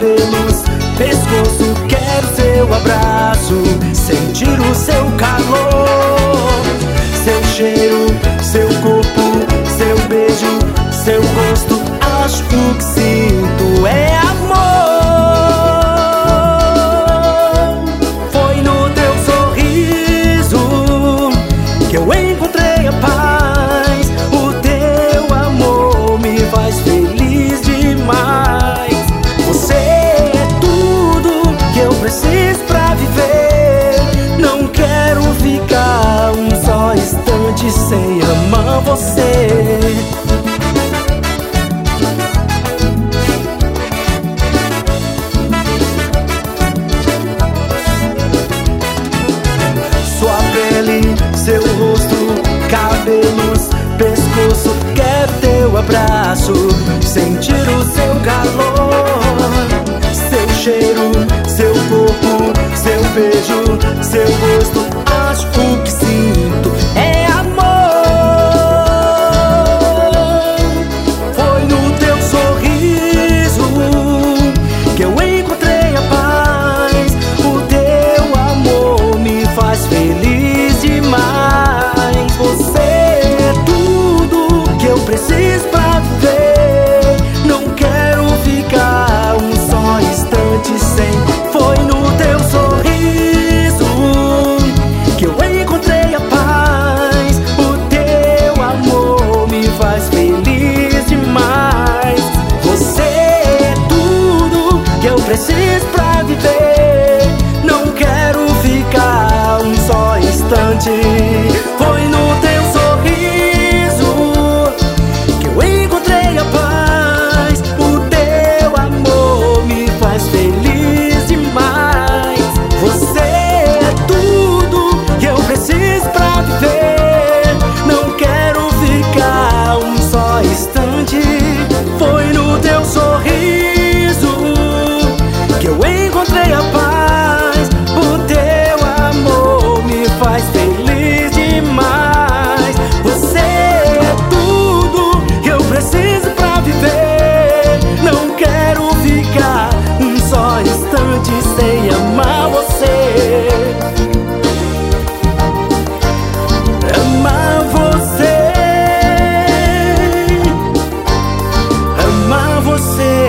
cabelos, pescoço. Quero seu abraço, sentir o seu calor, seu cheiro, seu corpo, seu beijo, seu gosto. Acho que o que sinto é amor. Foi no teu sorriso que eu encontrei a paz. O teu amor me faz feliz demais. Você é tudo que eu preciso pra viver. Não quero ficar um só instante sem amar você. Seu rosto, cabelos, pescoço. Quero teu abraço, sentir o seu calor, seu cheiro, seu corpo, seu beijo, seu gosto. Acho que o que sinto é amor. Foi no teu sorriso que eu encontrei a paz. O teu amor me faz feliz demais. Você é tudo que eu preciso pra viver. Não quero ficar um só instante sem. Foi no teu sorriso que eu encontrei a paz. O teu amor me faz feliz demais. Você é tudo que eu preciso pra viver. Não quero ficar um só instante. Foi no teu sorriso que eu encontrei a paz. O teu amor me faz feliz demais. Você é tudo que eu preciso pra viver. Não quero ficar um só instante. Foi no teu sorriso que eu encontrei a paz. O teu amor me faz feliz demais. Você é tudo que eu preciso pra viver. Não quero ficar um só instante sem amar você. Amar você, amar você.